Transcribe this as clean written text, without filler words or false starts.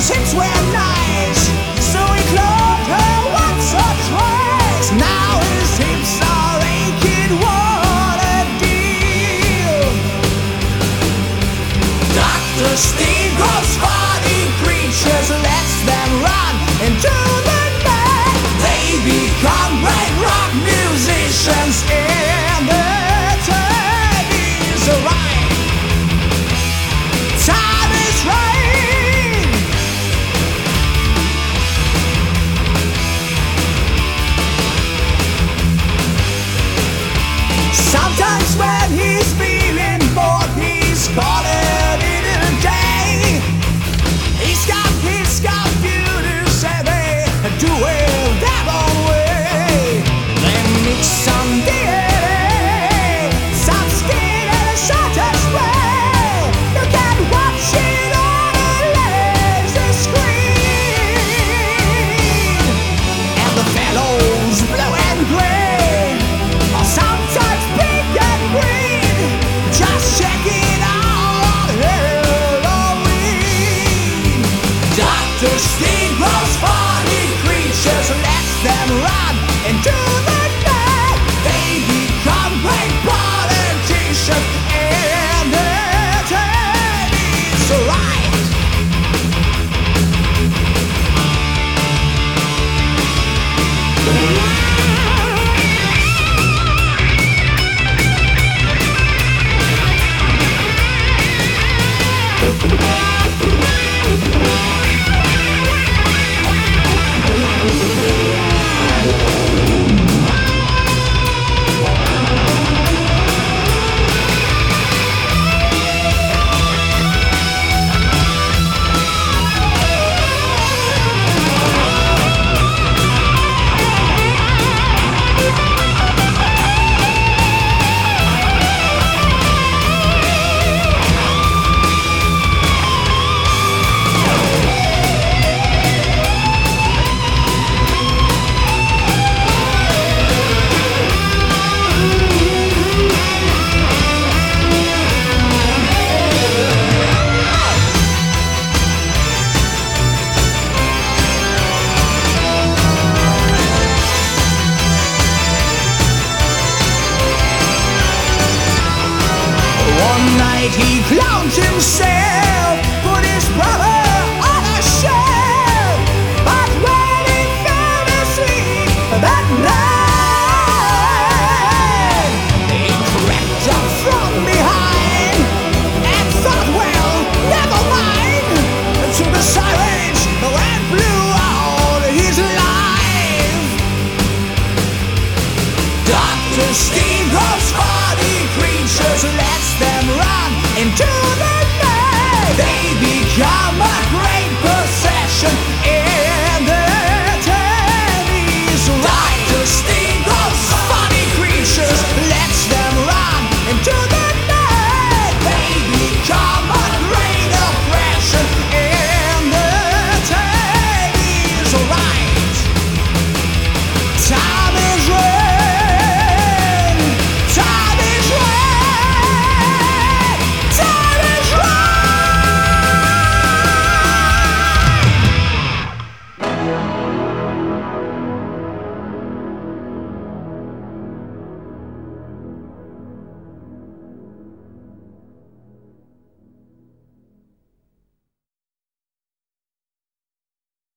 hips were nice, so he cloned her once or twice. Now his hips are aching, what a deal. Dr. Steve grows funny creatures, lets them run into the night. They become great rock musicians in the time is right. Time is right. Sometimes when he's feeling bored, he's calling it a day. He's got computers and they do it their own way. They mix some DNA, some skin and a shutter spray. You can watch it on a laser screen. And the fellows blue and gray, or sometimes pink and green. Just check it out on Halloween. Dr. Steve grows funny creatures, lets them run into the night. They become great politicians, and their time is right. One night he clowned himself, put his brother on a shelf. But when he fell asleep that night, he crept up from behind and thought, well, never mind, to the sirens and blew out his life. Dr. Steve grows funny creatures, lets them run into